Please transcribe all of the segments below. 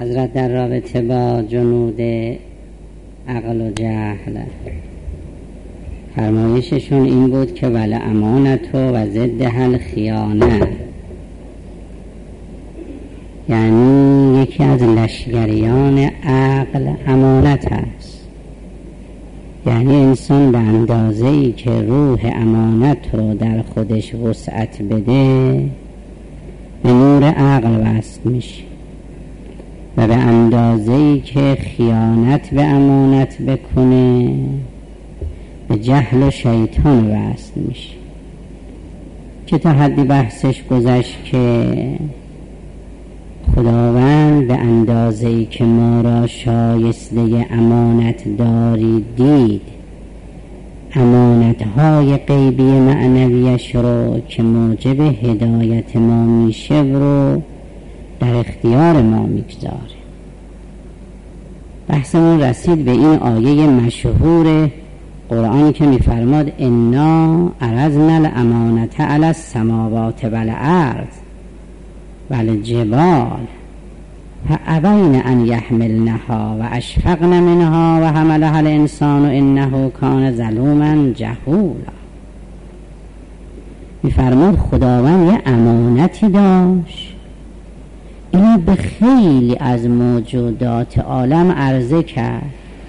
حضرت در رابطه با جنود عقل و جهل فرمایششون این بود که ول امانت و ضدها الخیانه، یعنی یکی از لشگریان عقل امانت است. یعنی انسان به اندازه‌ای که روح امانت رو در خودش وسعت بده به نور عقل وصل میشه و به اندازه‌ای که خیانت به امانت بکنه به جهل و شیطان وصل میشه. که تا حدی بحثش گذشت که خداوند به اندازه‌ای که ما را شایسته امانت داری دید، امانت‌های غیبی معنویش رو که موجب هدایت ما میشه رو در اختیار ما میگذاره. بحثمون رسید به این آیه مشهور قرآنی که میفرماد انا عرضنا الامانة علی السماوات والارض والجبال فابین ان یحملنها و اشفقن منها و حملها الانسان انه کان ظلوما جهولا. میفرماد خداوند یه امانتی داشت، اینو به خیلی از موجودات عالم عرضه کرد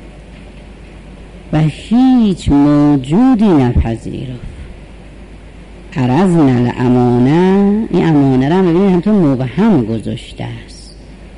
و هیچ موجودی نپذیرفت. عرضنا الامانه، این امانه را ببینید همطور مبهم گذاشته است،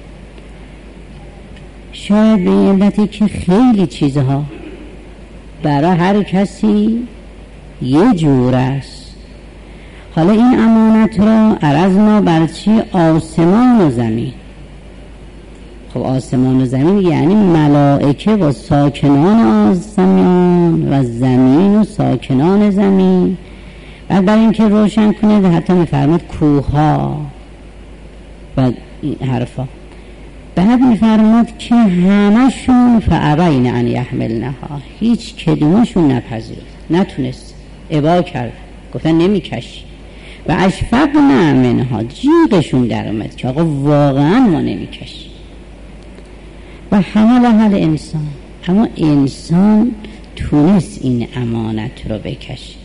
شاید به علتی که خیلی چیزها برای هر کسی یه جور است. حالا این امانت را عرضنا بر چی؟ آسمان و زمین. خب آسمان و زمین یعنی ملائکه و ساکنان آسمان و زمین و ساکنان زمین. بعد برای اینکه روشن کنه حتی میفرماد کوها و این حرفا. بعد میفرماد که همشون فابین ان یحملنها، هیچ کدومشون نپذیرفت، نتونست، ابا کرد، گفتن نمیکشی. و اشفقن منها، جیغشون در اومد که آقا واقعا ما نمیکشی. و حملها الانسان، اما انسان تونست این امانت رو بکشه.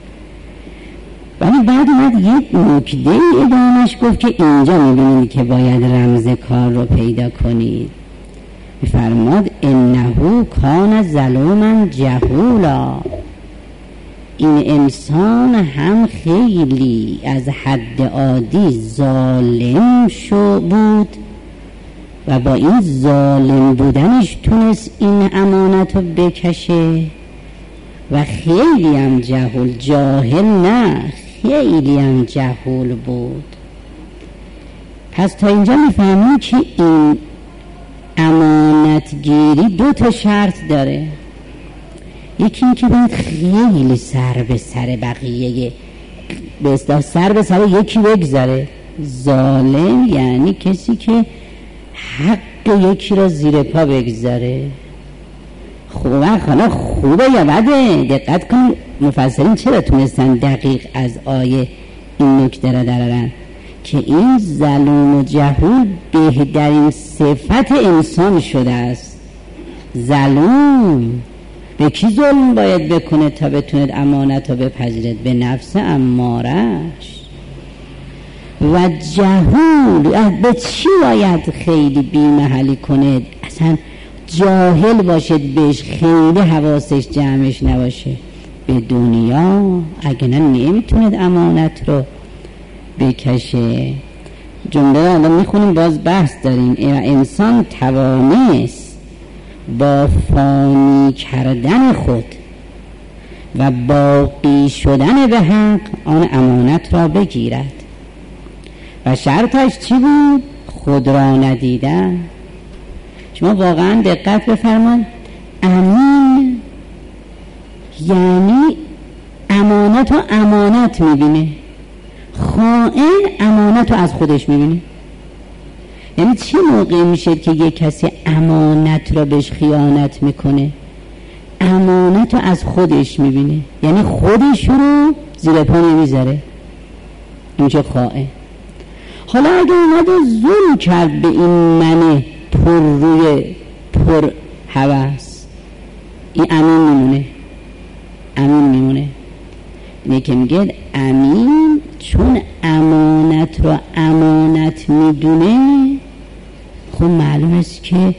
ولی بعد اومد یک نکته ادامش گفت که اینجا میبینید که باید رمز کار رو پیدا کنید. میفرماد انه کان ظلوما جهولا، این انسان هم خیلی از حد عادی ظالم بود و با این ظالم بودنش تونست این امانت رو بکشه و خیلی هم جاهل نه، خیلی هم جهول بود. پس تا اینجا میفهمیم که این امانتگیری 2 شرط داره. یکی این که باید خیلی سر به سر بقیه، به اصطلاح سر به سر یکی بگذاره. ظالم یعنی کسی که حق یکی را زیر پا بگذاره. خوبه یا بده؟ دقت کن مفسرین چرا تونستن دقیق از آیه این نکته را درارن که این ظلم و جهول بهترین صفت انسان شده است. ظلم به کی ظلم باید بکنه تا بتونه امانت رو بپذیرد؟ به نفس امارش. و جهول به چی باید خیلی بی‌محلی کنه؟ اصلا جاهل باشد، بهش خیلی حواسش جمعش نباشه. به دنیا اگه نمیتوند امانت رو بکشه. جمله رو میخونیم، باز بحث داریم. انسان توانست با فانی کردن خود و باقی شدن به حق آن امانت را بگیرد و شرطش چی بود؟ خود را ندیدن. شما واقعا دقت بفرمایید، امین یعنی امانت رو امانت میبینه، خائن امانت رو از خودش میبینه. یعنی چه موقع میشه که یک کسی امانت رو بهش خیانت میکنه؟ امانت رو از خودش میبینه، یعنی خودش رو زیر پا نمیذاره، این چه خائن. حالا اگه اومده ظلم کرد به این منه پر روی پر هوس، این امین میمونه. اینه که میگه امین چون امانت رو امانت میدونه، خب معلوم است که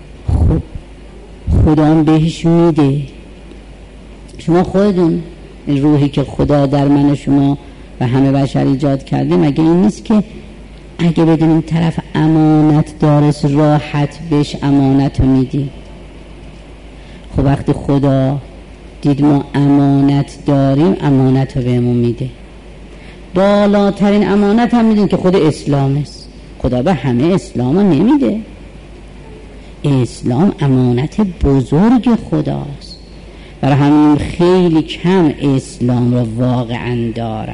خدا هم بهش میده. شما خودتون روحی که خدا در من و شما و همه بشر ایجاد کرده، مگه این نیست که اگه بدون این طرف امانت دارست راحت بهش امانت رو میدی؟ خب وقتی خدا دید ما امانت داریم، امانت رو بهمون میده. بالاترین امانت هم میدین که خود اسلام است. خدا به همه اسلام رو نمیده. اسلام امانت بزرگ خداست، برای همین خیلی کم اسلام رو واقعا دارن.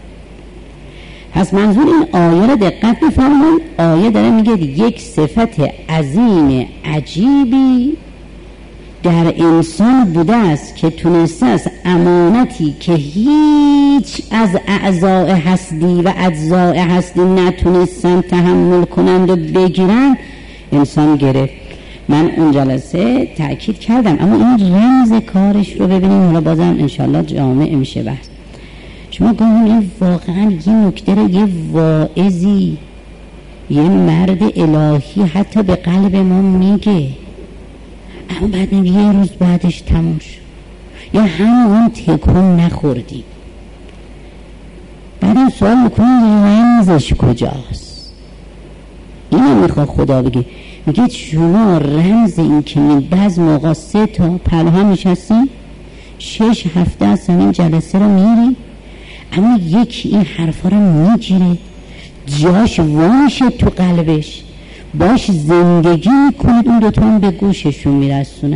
پس منظور این آیه رو دقت بفرمایید. آیه داره میگه یک صفت عظیم عجیبی در انسان بوده است که تونسته است امانتی که هیچ از اعضاء هستی و اجزاء هستی نتونستن تحمل کنند و بگیرن، انسان گرفت. من اون جلسه تأکید کردم، اما این رمز کارش رو ببینیم. حالا بازم انشالله جامع میشه بحث. شما گفتید این واقعا یه نکته رو یه واعظی، یه مرد الهی حتی به قلب ما میگه، اما بعد یه روز بعدش تموم شد، یا همون تکون نخوردیم. بعد این سوال میکنیم رمزش کجاست؟ اینو میخواد خدا بگه. میگه شما رمز این که من بعض موقع 3 تا پلها میشستیم 6 هفته از همین جلسه رو میری، اما یکی این حرفا رو میگیره، جاش واشه تو قلبش، باش زندگی میکنید، اون دوتا هم به گوششون میرسونن.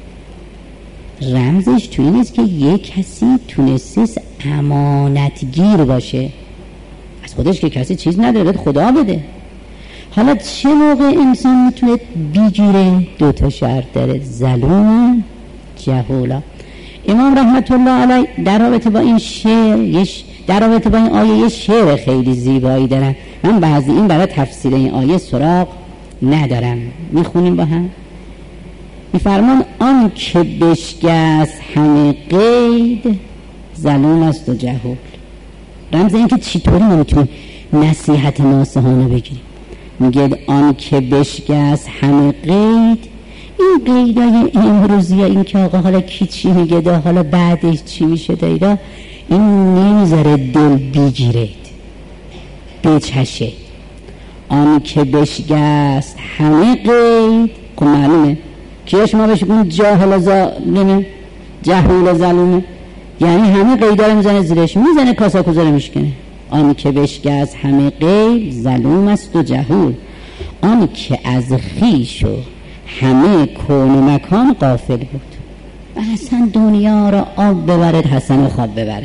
رمزش تو این است که یک کسی تونسته امانتگیر باشه. از خودش که کسی چیز نداره، خدا بده. حالا چه موقع انسان میتونه بگیره؟ 2 شرط داره: ظلوم، جهولا. امام رحمت الله علیه در رابطه با این شعر، در رابطه با این آیه یه شعر خیلی زیبایی دارن. من بعضی این برای تفسیر این آیه سراغ ندارم، میخونیم با هم. میفرمان آن که بشکست همه قید، ظلوم است و جهول. رمز این که چطوری ما میتونیم نصیحت ناصحانه بگیریم. میگه آن که بشکست همه قید، این قیدای امروزی، این که آقا حالا کی چی میگه دا حالا بعدش چی میشه دایدا، این نمیذاره دل بگیرید بچشه. آن که بشکست همه قید، که معلومه که شما بهش بگون جاهل ظالمه، جهول ظالمه، یعنی همه قیدا رو میزنه زیرش، میزنه کاسا کوزا رو میشکنه. آن که بشکست همه قید، ظلوم است و جهول. آن که از خویش و همه کون و مکان غافل بود. اصلا دنیا رو آب ببرد حسن خواب ببره.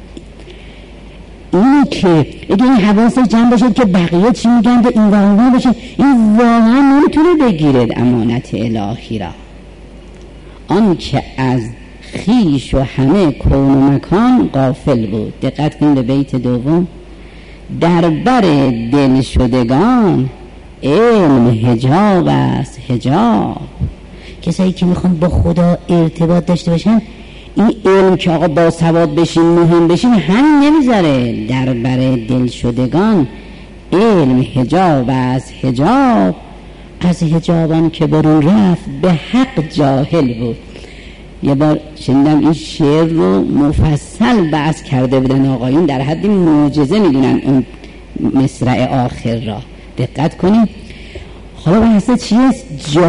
اینی که اگه این حواسش جمع بشه که بقیه چی میگن به این واقعا بشه، این واقعا نمیتونه بگیرد امانت الهی را. آن که از خویش و همه کون و مکان غافل بود. دقت کنید به بیت دوم: در بر دل شدگان علم حجاب است. حجاب کسایی که میخوان با خدا ارتباط داشته باشن، این علم که آقا با سواد بشین مهم بشین همین نمیذاره. در بر دل شدگان علم حجاب است. حجاب از حجابان که برون رفت به حق جاهل بود. یه بار شنیدم این شعر رو مفصل بحث کرده بودن آقایون، در حد معجزه میدونن اون مصرع آخر را. دقت کنید. حالا بحثه چیست؟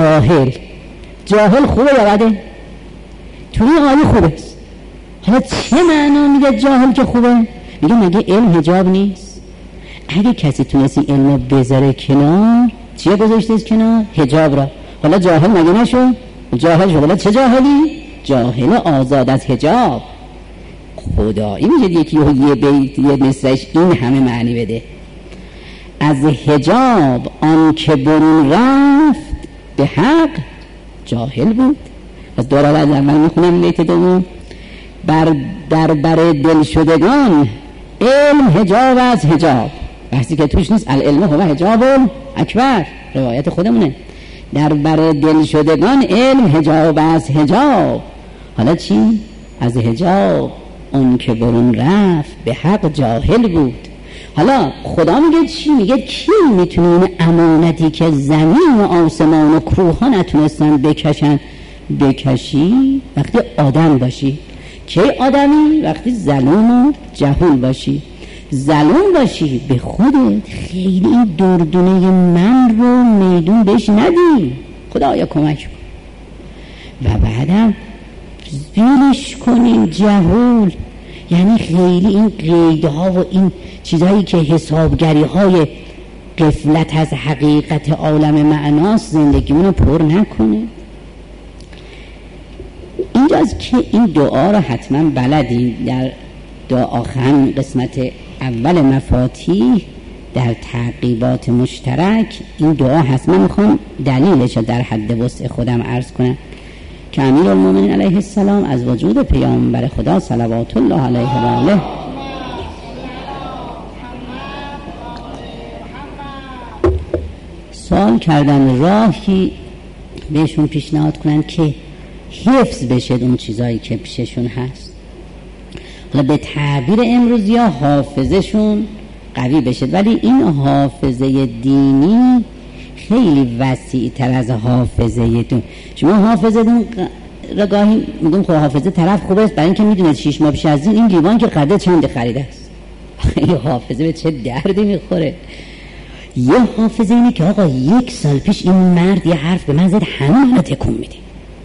جاهل خوبه یا بده؟ توی آیه خوبه است. حالا چه معنا میگه جاهل که خوبه؟ میگه مگه علم حجاب نیست؟ اگه کسی تونستی علم بذاره کنار، چیه گذاشته از کنار؟ حجاب را. حالا جاهل مگه نشو؟ جاهل شد. حالا چه جاهلی؟ جاهل آزاد از حجاب. خدایی میشه یکی یه بیت یه مصرعش این همه معنی بده. از حجاب آن که برون رفت به حق جاهل بود. از دوباره از اول میخونم بیت دوم: در بر دل شدگان علم حجاب از حجاب. بحثی که توش نیست. العلم هو حجاب اکبر، روایت خودمونه. در بر دل شدگان علم حجاب از حجاب. حالا چی؟ از حجاب اون که برون رفت به حق جاهل بود. حالا خدا میگه چی؟ میگه کی میتونه این امانتی که زمین و آسمان و کوه ها نتونستن بکشی؟ وقتی آدم باشی. کی آدمی؟ وقتی ظلوم و جهول باشی. ظلوم باشی به خودت، خیلی این دردونه من رو میدون بهش ندی، خدایا کمک کن. و بعدم ویلش کنین جهول، یعنی خیلی این قیدها و این چیزهایی که حسابگری های غفلت از حقیقت عالم معناست زندگیمونو پر نکنه. اینجاست که این دعا رو حتما بلدی. در دعا آخر قسمت اول مفاتیح در تعقیبات مشترک این دعا حتما میخوام دلیلش در حد وسع خودم عرض کنم که امیرالمومنین علیه السلام از وجود پیامبر خدا صلوات الله علیه و آله سوال کردن راهی بهشون پیشنهاد کنن که حفظ بشه اون چیزایی که پیششون هست. حالا به تعبیر امروزی ها حافظشون قوی بشه، ولی این حافظه دینی خیلی وسیع تر از حافظه دون. شما حافظه دون را گاهی میگم خب حافظه طرف خوبه است برای اینکه میدونه 6 ماه پیش از این لیوان که قدر چند خریده است. این حافظه به چه دردی میخوره؟ یه حافظه اینه که آقا 1 سال پیش این مرد یه حرف به من زد همه منو تکون میده.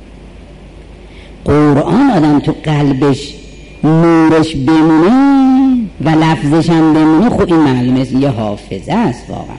قرآن آدم تو قلبش نورش بمونه و لفظش هم بمونه، خب این معلومه یه حافظه است واقعا.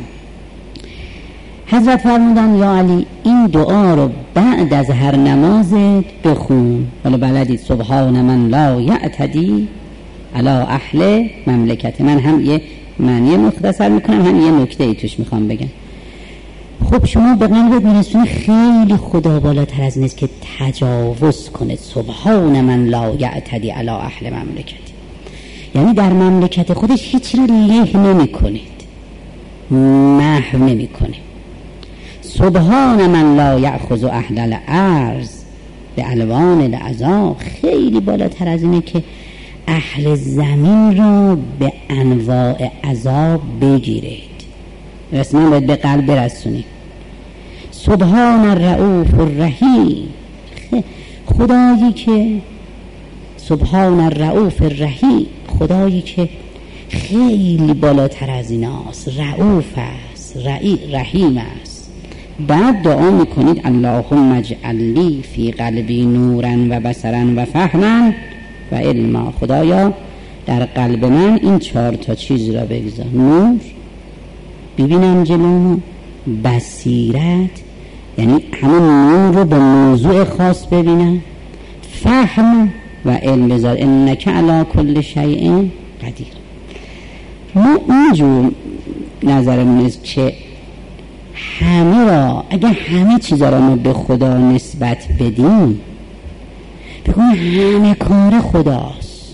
حضرت فرمودن یا علی این دعا رو بعد از هر نمازت بخون. حالا بلدید سبحان من لا یعتدی علی اهل مملکت. من هم یه معنی مختصر میکنم هم یه نکته ای توش میخوام بگم. خب شما به قلبت میرسونه خیلی خدا بالاتر از نیست که تجاوز کنه. سبحان من لا یعتدی علی اهل مملکتی، یعنی در مملکت خودش هیچ رو له نمی کنید، محو نمی کنه. سبحان من لا یأخذ اهل الارض به الوان العذاب، خیلی بالاتر از اینه که اهل زمین را به انواع عذاب بگیرید. رسما باید به قلب برسونید. سبحان الرؤوف الرحیم، خدایی که سبحان الرؤوف الرحیم، خدایی که خیلی بالاتر از ایناست، رؤوف است، رحیم است. بعد دعا میکنید اللهم اجعل لی فی قلبی نورا و بصرا و فهما و علما. خدایا در قلب من این 4 چیز را بگذار: نور، ببینم جلومو، بصیرت یعنی همون نور رو به موضوع خاص ببینم، فهم و علم بذار، انک علی کل شیء قدیر. ما اینجور نظرمون است که همه را، اگر همه چیزا را ما به خدا نسبت بدیم، بگویم همه کار خداست،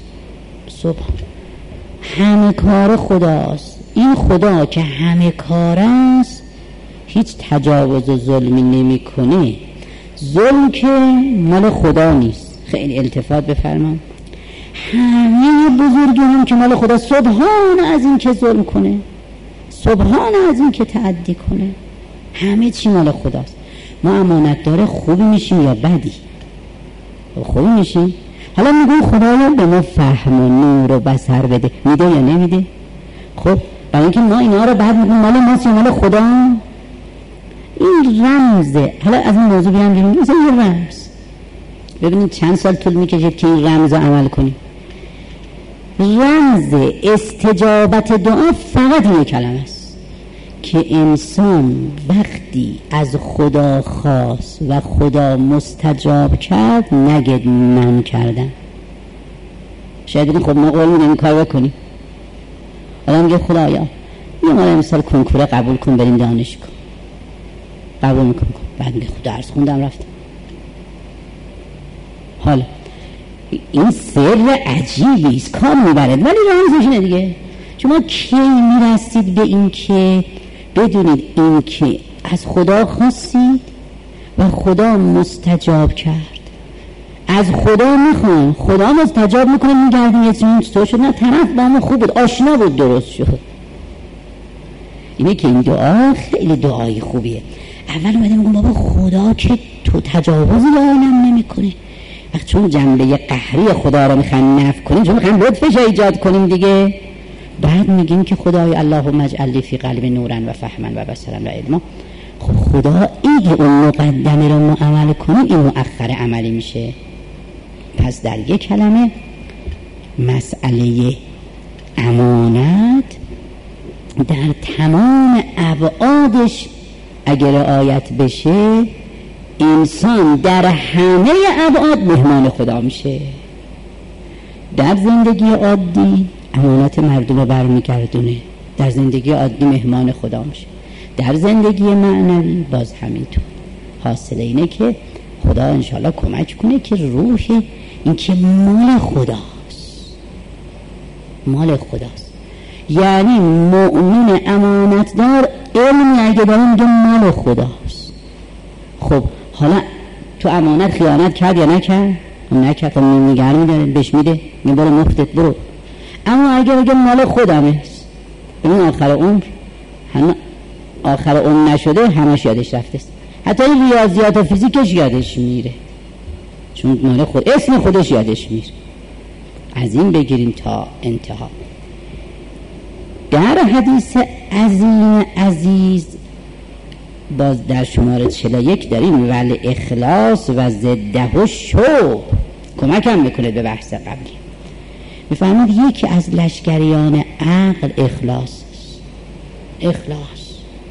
همه کار خداست. این خدا که همه کار است هیچ تجاوز و ظلمی نمی کنه. ظلم که مال خدا نیست. خیلی التفات بفرمان. همه بزرگی هم که مال خدا، سبحان از این که ظلم کنه، سبحان از این که تعدی کنه، همه چی مال خداست. ما امانت داره خوبی میشیم یا بدی؟ خوبی میشیم. حالا میگم خدایا به ما فهم و نور و بصر بده، میده یا نمیده؟ خب برای اینکه ما اینا رو بعد میگم مال ماست یا مال خدا؟ این رمزه. حالا از این موضوع بیان بیرون، مثلا یه رمز. ببینید چند سال طول میکشید که این رمز رو عمل کنیم. رمز استجابت دعا فقط این کلمه است که انسان وقتی از خدا خواست و خدا مستجاب کرد نگید من کردم. شاید بگید خب ما قول میدیم این کار بکنیم. آدم میگه خدایا یه مال امسال کنکوره قبول کن بریم دانشگاه. قبول میکنم. بعد میگه خود درس خوندم رفتم. حالا این سر عجیبی است، کار میبرد، ولی رمزش اینه دیگه. شما کی میرسید به این که بدونید این که از خدا خواستید و خدا مستجاب کرد. از خدا میخوان، خدا مستجاب میکنه، میگردیم یه چیزی تو شد، نه طرف با ما خوب بود، آشنا بود، درست شد. اینه که این دعا خیلی دعای خوبیه. اول اومده میگم بابا خدا که تو تجاوزی به عالم نمیکنه، وقت چون جنبه قهری خدا رو میخوان نفی کنیم، چون میخوان لطفش ایجاد کنیم دیگه، بعد میگیم که خدای اللهم اجعل لی فی قلبی نورا و فهما و بصرا و علما. خب خدا اگه اون مقدمه رو ما عمل کنیم، این مؤخر عملی میشه. پس در یک کلمه مسئله امانت در تمام ابعادش اگر رعایت بشه، انسان در همه ابعاد مهمان خدا میشه. در زندگی عادی امانت مردم رو برمیگردونه، در زندگی عادی مهمان خدا میشه. در زندگی معنوی باز همینطور. حاصل اینه که خدا انشاءالله کمک کنه که روح این که مال خداست، مال خداست. یعنی مؤمن امانتدار علمی اگه داره میگه مال خداست. خب حالا تو امانت خیانت کرد یا نکرد؟ نکرد، خب نگه میداره، بهش میده، میگه برو مفتت برو. اما اگه بگه مال خودمه، ببین آخر عمر نشده همش یادش رفته است. حتی این ریاضیات و فیزیکش یادش میره، چون مال خود، اسم خودش یادش میره. از این بگیریم تا انتها. در حدیث عزیز باز در شماره 41 داریم ول اخلاص و ضده شوب. کمک هم میکنه به بحث قبلی. میفهمید یکی از لشکریان عقل اخلاص است. اخلاص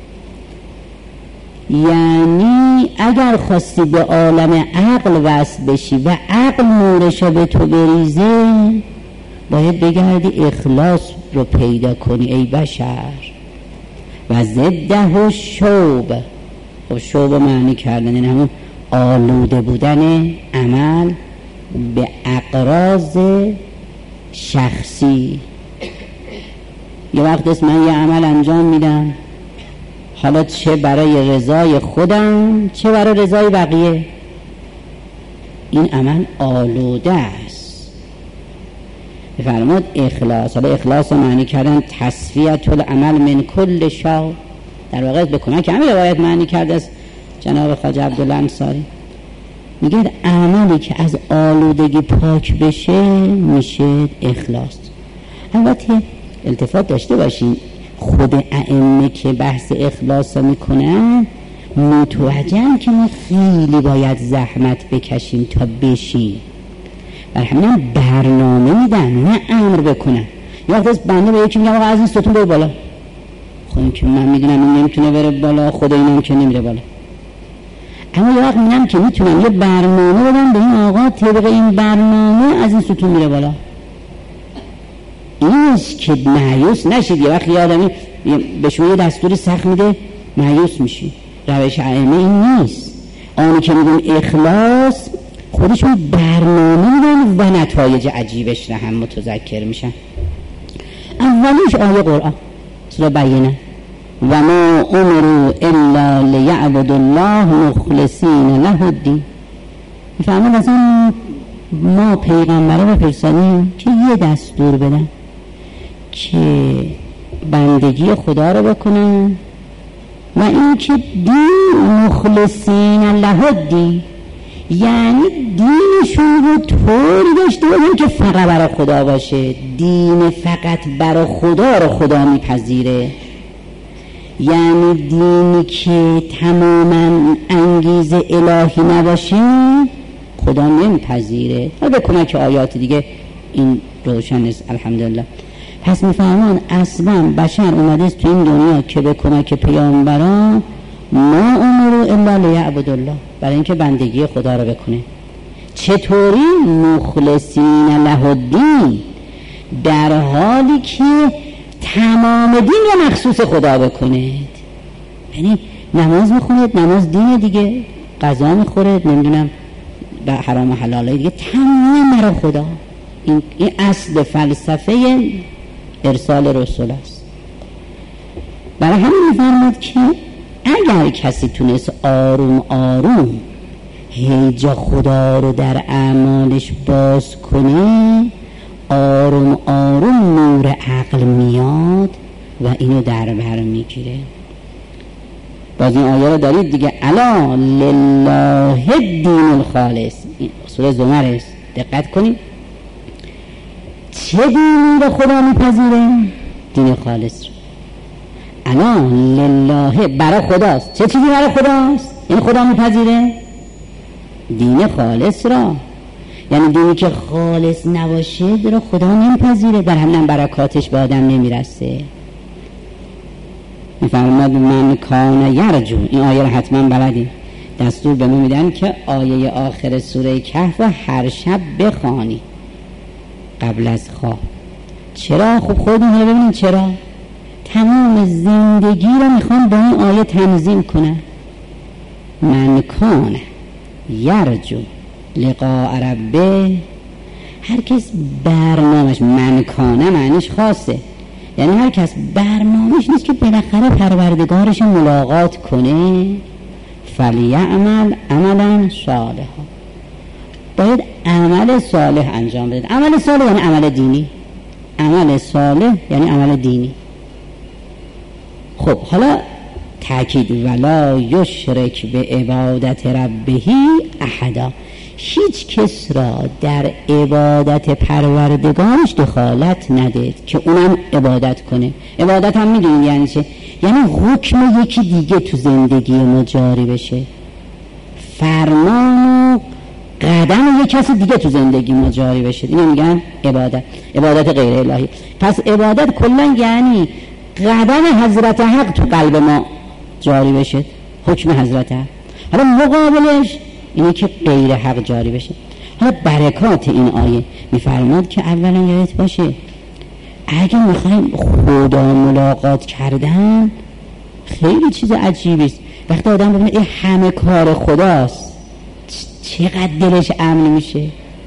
یعنی اگر خواستی به عالم عقل وصل بشی و عقل نورشو به تو بریزه، باید بگردی اخلاص رو پیدا کنی ای بشر. و ضده شوب. خب شوب معنی کردن این همون آلوده بودن عمل به اغراض شخصی. یه وقت است من یه عمل انجام میدم، حالا چه برای رضای خودم چه برای رضای بقیه، این عمل آلوده است. بفرمود اخلاص. حالا اخلاص رو معنی کردن تصفیت العمل من کل شا. در واقع به کمک همین روایت معنی کرده است جناب خواجه عبدالله انصاری. میگه عملی که از آلودگی پاک بشه میشه اخلاص. البته التفات داشته باشین، خود ائمه که بحث اخلاص میکنن متوجهن که ما خیلی باید زحمت بکشیم تا بشیم، برای همین برنامه میدن نه امر بکنن. یا وقت از بنده به یکی میگم آقا از این ستون بر بالا، خب این که من میدونم این نمیتونه بره بالا، خدا اینم که نمیره بالا. اما یه وقت میگم که میتونم یه برنامه بدم به این آقا، طبق این برنامه از این ستون میره بالا. اینست که مایوس نشید. یه وقت یه آدمی به شما یه دستوری سخت میده مایوس میشی. روش ائمه این نیست. آنی که میگن اخلاص خودشون برنامه میدن و نتایج عجیبش رو هم متذکر میشن. اولیش آیه قرآن سوره بینه و ما امروا الا لیعبدوا الله مخلصین له الدین. میفهمون اصلا ما پیغمبره و فرستادیم که یه دستور بدن که بندگی خدا رو بکنن و این که دین مخلصین له الدین، یعنی دینشون رو طوری داشته باشن که فقط برای خدا باشه. دین فقط برای خدا رو خدا میپذیره، یعنی دینی که تماما انگیزه الهی نباشه خدا نمیپذیره. و به کمک آیات دیگه این روشن است الحمدلله. پس میفهمان اصلا بشر اومده است تو این دنیا که به کمک پیامبران ما امروا الا لیعبدوا الله، برای اینکه بندگی خدا رو بکنه. چطوری؟ مخلصین له الدین، در حالی که تمام دین رو مخصوص خدا بکنید. یعنی نماز میخونید، نماز دینه دیگه، غذا میخورید، نمیدونم به حرام و حلاله دیگه، تمام برای خدا. این اصل فلسفه ارسال رسول است. برای همین میفرماد که اگر کسی تونست آروم آروم هیجا خدا رو در اعمالش باز کنه، آروم آروم نور عقل میاد و اینو در بر میگیره. باز این آیه رو دارید دیگه، الا لله الدین الخالص، این سوره زمر است، دقت کنید. چه دینی رو خدا میپذیره؟ دین خالص رو. الا لله، برای خداست. چه چیزی برای خداست؟ این خدا میپذیره دین خالص را، یعنی دینی که خالص نباشه رو خدا نمیپذیره، در همین برکاتش به آدم نمیرسه. میفرماد من کان یرجو، این آیه رو حتما بلدیم، دستور به ما میدن که آیه آخر سوره کهف هر شب بخوانی قبل از خواب. چرا؟ خب خودتون ببینید چرا. تمام زندگی رو میخوان با این آیه تنظیم کنه. من کان یرجو لقاء ربه، هر کس برنامهش، من کانه معنیش خاصه، یعنی هر کس برنامهش نیست که بالاخره پروردگارش ملاقات کنه، فلیعمل عملا صالحا، باید عمل صالح انجام بده. عمل صالح یعنی عمل دینی، عمل صالح یعنی عمل دینی. خب حالا تأکید ولا یشرک به عبادت ربه احدا، هیچ کس را در عبادت پروردگارش دخالت ندید که اونم عبادت کنه. عبادت هم میدونید یعنی چه؟ یعنی حکم یکی دیگه تو زندگی ما جاری بشه، فرمان و قدم یک کسی دیگه تو زندگی ما جاری بشه، اینو میگن عبادت، عبادت غیر الهی. پس عبادت کلا یعنی قدم حضرت حق تو قلب ما جاری بشه، حکم حضرت حق. حالا مقابلش اینه که غیر حق جاری بشه. حالا برکات این آیه میفرماد که اولا یادت باشه اگه میخوایم خدا ملاقات کردن خیلی چیز عجیبی است. وقتی آدم ببینه این همه کار خداست چقدر دلش امن میشه.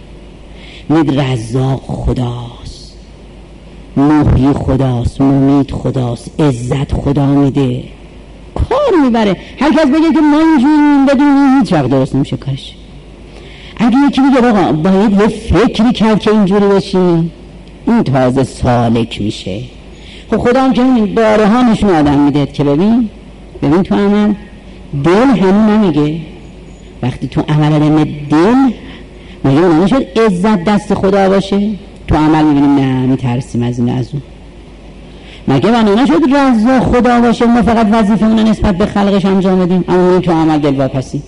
مید رزاق خداست، محیی خداست، ممیت خداست، عزت خدا میده، کار میبره. هر کس بگه که ما اینجوریم بدون هیچ وقت درست نمیشه کارش. اگه یکی بگه آقا باید یه فکری کرد که اینجوری بشی، این تازه سالک میشه. خب خدا هم که این باره ها نشون آدم میده که ببین تو عمل دل همون نمیگه. وقتی تو عمل آدم دل مگه اون نشد عزت دست خدا باشه؟ تو عمل میبینیم نه میترسیم از این از اون. مگه بنا نشد رزاق خدا باشه ما فقط وظیفه اون نسبت به خلقش انجام بدیم، اما این تو عمل دلواپسی.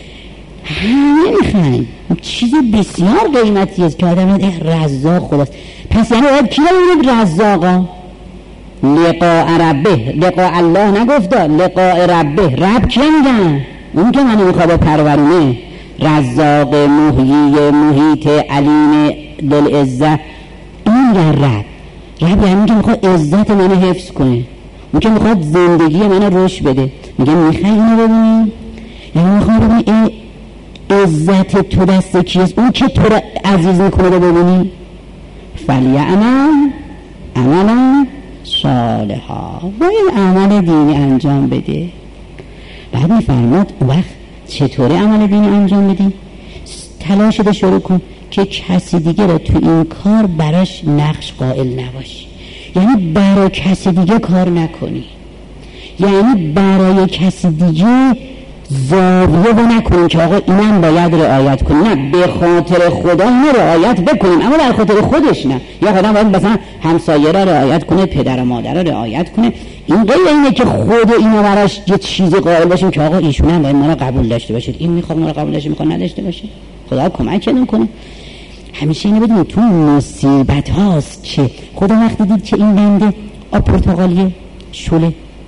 همه میخوایم چیز بسیار قیمتی است که آدم رزاق خداست. پس یعنی باید کی رو ببینید رزاقا؟ لقاء ربه، لقاء الله نگفته، لقاء ربه. رب که میگن؟ اون که منو میخواد پرورونه، رزاق، محیی، محیط، علیم، دل عزت، این میگن رب. رب یعنی که میخواد عزت منو حفظ کنه، اون که میخواد زندگی منو رشد بده. میگه میخوای اینو ببینی؟ یعنی میخواد ببینی این عزت تو دست کیست؟ اون که تو رو عزیز میکنه رو ببینی. فلیعمل عملا صالحا، باید عمل دینی انجام بده. بعد میفرماد اون وقت چطوری عمل دینی انجام بدی؟ تلاش رو شروع کن که کسی دیگه رو تو این کار براش نقش قائل نباشی. یعنی برای کسی دیگه کار نکنی، یعنی برای کسی دیگه زاویه رو نکنیم که آقا اینم باید رعایت کنیم. نه، به خاطر خدا اینو رعایت بکنیم اما در خاطر خودش نه. یا خدا باید مثلا همسایه را رعایت کنه، پدر و مادر را رعایت کنه. این غیر اینه که خود اینو براش یه چیزی قائل باشیم که آقا ایشون هم باید ما را قبول داشته باشید، این میخواد ما را قبول داشته، میخواد نداشته باشه. خدا کمک کنه. همیشه اینو بدونید تو مصیبت هاست که خدا وقتی دید که این بنده آب پرتقالیه شله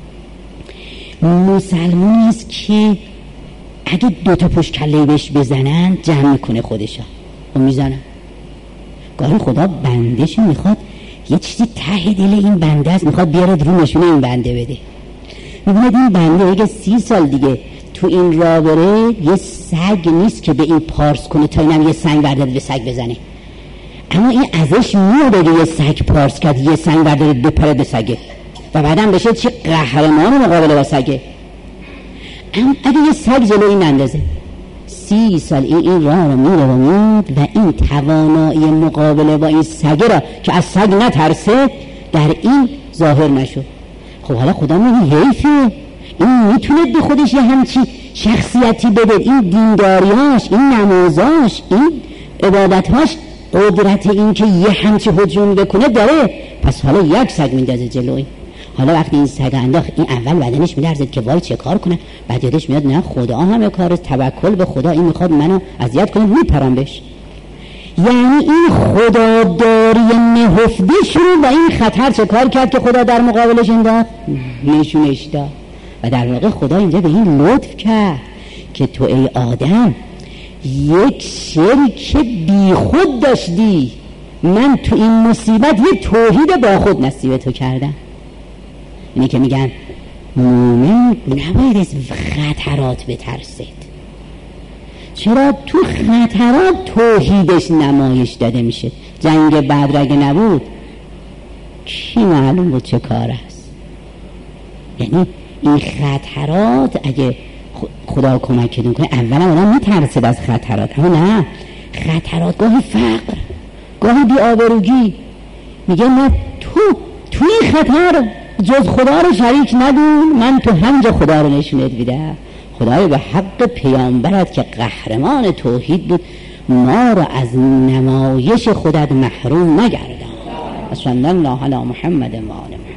مسلمانی است که اگه 2 تا پشت کله بهش بزنن جمع میکنه خودشا و میزنن. گاهی خدا بندش میخواد یه چیزی ته دل این بنده است، میخواد بیاره رو نشونه این بنده بده. میبینید این بنده اگه 30 سال دیگه تو این راه بره یه سگ نیست که به این پارس کنه تا اینم یه سنگ برداره به سگ بزنه، اما این ازش میاد اگه یه سگ پارس کرد یه سنگ برداره بپره به سگه و بعدم بشه چه قهرمان مقابله با سگه. اگه یه سگ جلو این اندازه 30 سال این راه رو میره و میاد و این توانایی مقابله با این سگه را که از سگ نترسه در این ظاهر نشد، خب حالا خدا میگه حیفه، این میتونه به خودش یه همچی شخصیتی بده، این دینداریاش، این نمازاش، این عبادتهاش قدرت این که یه همچی هجوم بکنه داره، پس حالا یک سگ میندازه جلوی. حالا وقتی این سگ انداخت، این اول بدنش میلرزه که وای چه کار کنه، بعد یادش میاد نه خدا همه کار، توکل به خدا، این میخواد منو اذیت کنه، میپرم بهش. یعنی این خداداری نهفتش رو با این خطر چه کار کرد که خدا در مقابلش انداخت؟ نشونش داد. و در واقع خدا اینجا به این لطف کرد که تو ای آدم یک شرک بی خود داشتی، من تو این مصیبت یه توحید با خود نصیب تو کردم. اینه که میگن مومن نباید از خطرات بترسید. چرا؟ تو خطرات توحیدش نمایش داده میشه. جنگ بدر اگه نبود کی معلوم بود چه کار است؟ یعنی این خطرات اگه خدا کمک کنه، اولا آدم میترسه از خطرات، اما نه، خطرات گاهی فقر، گاهی بی‌آبرویی، میگه من تو این خطر جز خدا رو شریک ندون، من تو همجا خدا رو نشونت میدم. خدای به حق پیامبرت که قهرمان توحید بود، ما رو از نمایش خودت محروم نگردان. صلی الله علی محمد و آل محمد.